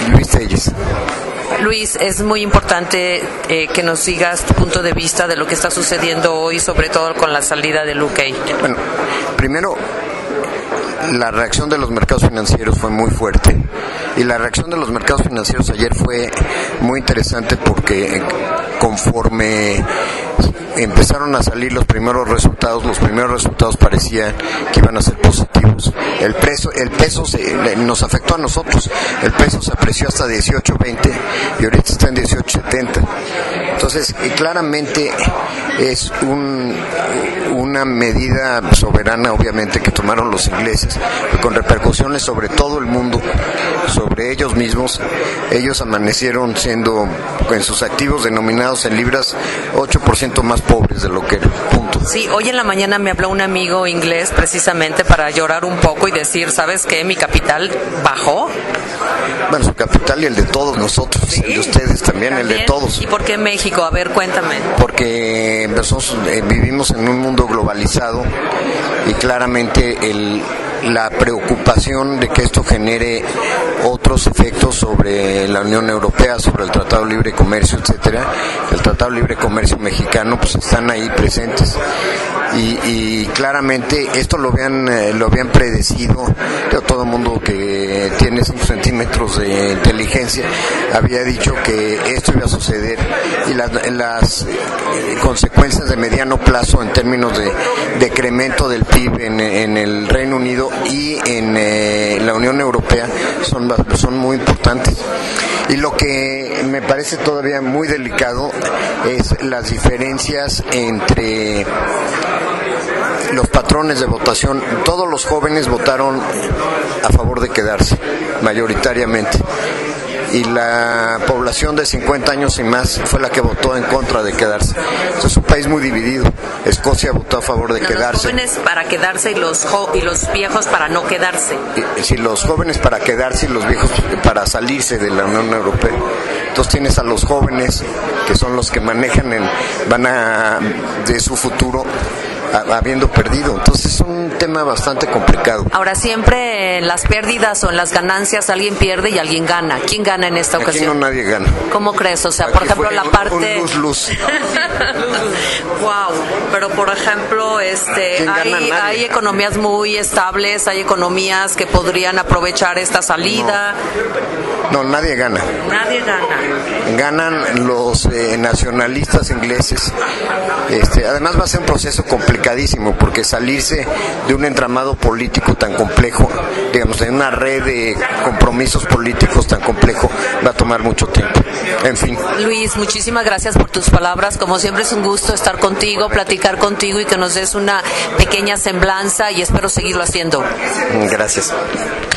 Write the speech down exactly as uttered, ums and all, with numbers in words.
Luis Telles. Luis, es muy importante eh, que nos digas tu punto de vista de lo que está sucediendo hoy, sobre todo con la salida de U K. Bueno, primero, la reacción de los mercados financieros fue muy fuerte, y la reacción de los mercados financieros ayer fue muy interesante porque conforme empezaron a salir los primeros resultados, los primeros resultados parecían que iban a ser positivos. El peso, el peso se, nos afectó a nosotros. El peso se apreció hasta dieciocho veinte y ahorita está en dieciocho setenta. Entonces, claramente es un, una medida soberana, obviamente, que tomaron los ingleses, con repercusiones sobre todo el mundo, sobre ellos mismos. Ellos amanecieron siendo, en sus activos denominados en libras, ocho por ciento más pobres de lo que era. Punto. Sí, hoy en la mañana me habló un amigo inglés precisamente para llorar un poco y decir, ¿sabes qué? Mi capital bajó. Bueno, su capital y el de todos nosotros, ¿sí? El de ustedes también, también, el de todos. ¿Y por qué México? A ver, cuéntame. Porque nosotros eh, vivimos en un mundo globalizado y claramente el, la preocupación de que esto genere otros efectos sobre la Unión Europea, sobre el Tratado de Libre Comercio, etcétera, el Tratado de Libre Comercio mexicano, pues están ahí presentes. Y, y claramente esto lo habían, eh, lo habían predecido. Todo el mundo que tiene cinco centímetros de inteligencia había dicho que esto iba a suceder, y las, las consecuencias de mediano plazo en términos de decremento del P I B en, en el Reino Unido y en eh, la Unión Europea son, son muy importantes. Y lo que me parece todavía muy delicado es las diferencias entre los patrones de votación. Todos los jóvenes votaron a favor de quedarse, mayoritariamente, y la población de cincuenta años y más fue la que votó en contra de quedarse. Entonces, es un país muy dividido. Escocia votó a favor de no, quedarse. Los jóvenes para quedarse y los jo- y los viejos para no quedarse. Y, sí, los jóvenes para quedarse y los viejos para salirse de la Unión Europea. Entonces tienes a los jóvenes, que son los que manejan, el, van a de su futuro, habiendo perdido. Entonces es un tema bastante complicado. Ahora, siempre en las pérdidas o en las ganancias alguien pierde y alguien gana. ¿Quién gana en esta Aquí ocasión? No, nadie gana. ¿Cómo crees? O sea, por Aquí ejemplo, la un, parte... Un luz, luz. Wow, pero por ejemplo, este, hay, hay economías muy estables, hay economías que podrían aprovechar esta salida. No, no nadie gana. Nadie gana. Ganan los eh, nacionalistas ingleses. Este, además va a ser un proceso complicadísimo, porque salirse de un entramado político tan complejo, digamos, de una red de compromisos políticos tan complejo, va a tomar mucho tiempo. En fin. Luis, muchísimas gracias por tus palabras. Como siempre es un gusto estar contigo, platicar contigo y que nos des una pequeña semblanza, y espero seguirlo haciendo. Gracias.